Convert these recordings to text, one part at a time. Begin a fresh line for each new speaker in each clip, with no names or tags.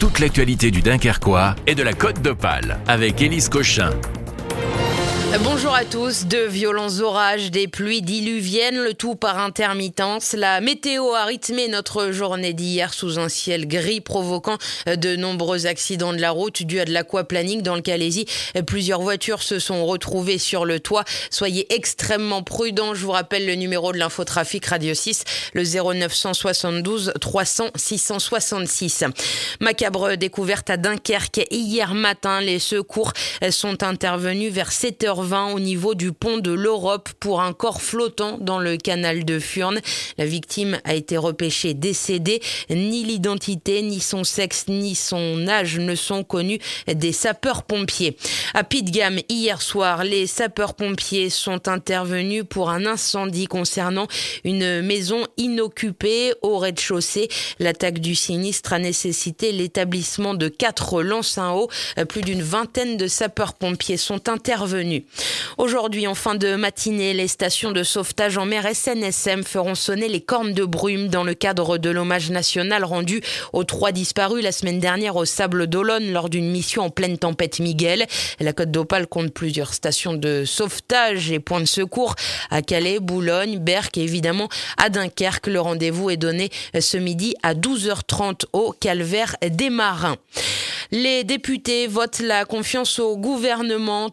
toute l'actualité du Dunkerquois et de la Côte d'Opale avec Élise Cochin.
Bonjour à tous. De violents orages, des pluies diluviennes, le tout par intermittence. La météo a rythmé notre journée d'hier sous un ciel gris provoquant de nombreux accidents de la route dus à de l'aquaplaning dans le Calaisis. Plusieurs voitures se sont retrouvées sur le toit. Soyez extrêmement prudents. Je vous rappelle le numéro de l'infotrafic Radio 6, le 0972 300 666. Macabre découverte à Dunkerque hier matin. Les secours sont intervenus vers 7h20 au niveau du pont de l'Europe pour un corps flottant dans le canal de Furnes. La victime a été repêchée décédée. Ni l'identité, ni son sexe, ni son âge ne sont connus des sapeurs-pompiers. À Pitt-de-Gamme, hier soir, les sapeurs-pompiers sont intervenus pour un incendie concernant une maison inoccupée au rez-de-chaussée. L'attaque du sinistre a nécessité l'établissement de 4 lances à eau. Plus d'une vingtaine de sapeurs-pompiers sont intervenus. Aujourd'hui, en fin de matinée, les stations de sauvetage en mer SNSM feront sonner les cornes de brume dans le cadre de l'hommage national rendu aux 3 disparus la semaine dernière au Sable d'Olonne lors d'une mission en pleine tempête Miguel. La Côte d'Opale compte plusieurs stations de sauvetage et points de secours à Calais, Boulogne, Berck et évidemment à Dunkerque. Le rendez-vous est donné ce midi à 12h30 au Calvaire des Marins. Les députés votent la confiance au gouvernement.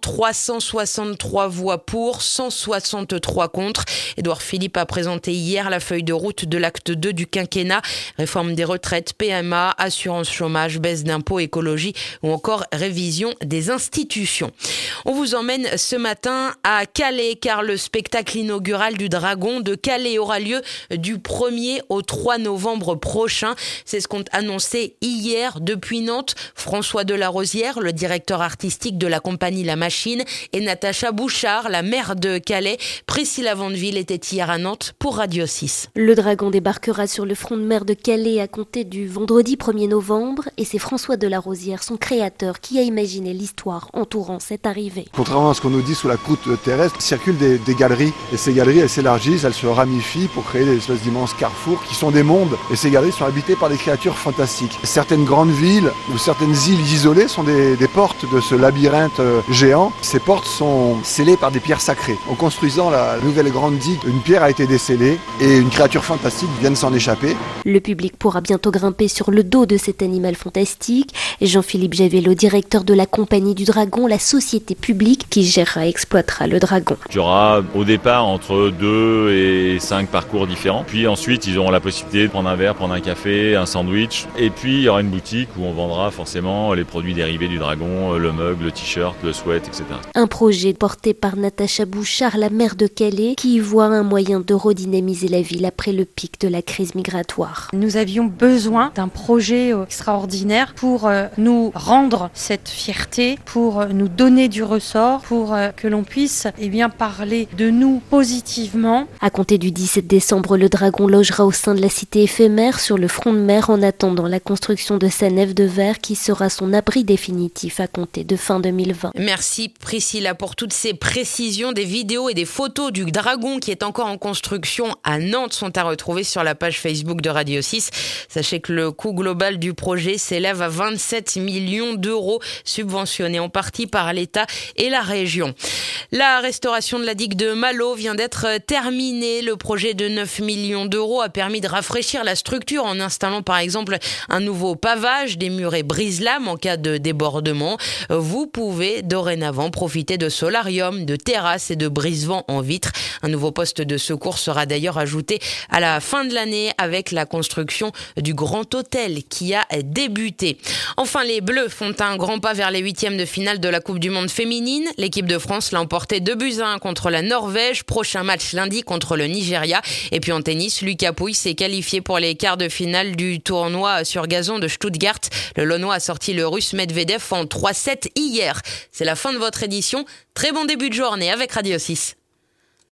363 voix pour, 163 contre. Édouard Philippe a présenté hier la feuille de route de l'acte 2 du quinquennat. Réforme des retraites, PMA, assurance chômage, baisse d'impôts, écologie ou encore révision des institutions. On vous emmène ce matin à Calais car le spectacle inaugural du Dragon de Calais aura lieu du 1er au 3 novembre prochain. C'est ce qu'ont annoncé hier depuis Nantes François Delarosière, le directeur artistique de la compagnie La Machine, et Natacha Bouchard, la maire de Calais. Priscilla Vandeville était hier à Nantes pour Radio 6.
Le Dragon débarquera sur le front de mer de Calais à compter du vendredi 1er novembre et c'est François Delarosière, son créateur, qui a imaginé l'histoire entourant cette arrivée.
Contrairement à ce qu'on nous dit sous la croûte terrestre, circulent des galeries et ces galeries elles s'élargissent, elles se ramifient pour créer des espèces d'immenses carrefours qui sont des mondes et ces galeries sont habitées par des créatures fantastiques. Certaines grandes villes ou certaines îles isolées sont des portes de ce labyrinthe géant. Ces portes sont scellées par des pierres sacrées. En construisant la nouvelle grande digue, une pierre a été décellée et une créature fantastique vient de s'en échapper.
Le public pourra bientôt grimper sur le dos de cet animal fantastique. Jean-Philippe Javelot, directeur de la Compagnie du Dragon, la société publique qui gérera et exploitera le Dragon.
Il y aura au départ entre 2 et 5 parcours différents. Puis ensuite, ils auront la possibilité de prendre un verre, prendre un café, un sandwich. Et puis, il y aura une boutique où on vendra forcément les produits dérivés du Dragon, le mug, le t-shirt, le sweat, etc.
Un projet porté par Natacha Bouchard, la maire de Calais, qui y voit un moyen de redynamiser la ville après le pic de la crise migratoire.
Nous avions besoin d'un projet extraordinaire pour nous rendre cette fierté, pour nous donner du ressort, pour que l'on puisse parler de nous positivement.
À compter du 17 décembre, le Dragon logera au sein de la cité éphémère sur le front de mer en attendant la construction de sa nef de verre qui sera son abri définitif à compter de fin 2020.
Merci Priscilla pour toutes ces précisions. Des vidéos et des photos du Dragon qui est encore en construction à Nantes sont à retrouver sur la page Facebook de Radio 6. Sachez que le coût global du projet s'élève à 27 millions d'euros subventionnés en partie par l'État et la région. La restauration de la digue de Malo vient d'être terminée. Le projet de 9 millions d'euros a permis de rafraîchir la structure en installant par exemple un nouveau pavage, des murets brise-lames en cas de débordement. Vous pouvez dorénavant profiter de solarium, de terrasses et de brise-vent en vitre. Un nouveau poste de secours sera d'ailleurs ajouté à la fin de l'année avec la construction du Grand Hôtel qui a débuté. Enfin, les Bleus font un grand pas vers les 8e de finale de la Coupe du Monde féminine. L'équipe de France l'a emporté 2-1 contre la Norvège. Prochain match lundi contre le Nigeria. Et puis en tennis, Lucas Pouille s'est qualifié pour les quarts de finale du tournoi sur gazon de Stuttgart. Le Launois a sorti le Russe Medvedev en 3-7 hier. C'est la fin de votre édition. Très bon début de journée avec Radio 6.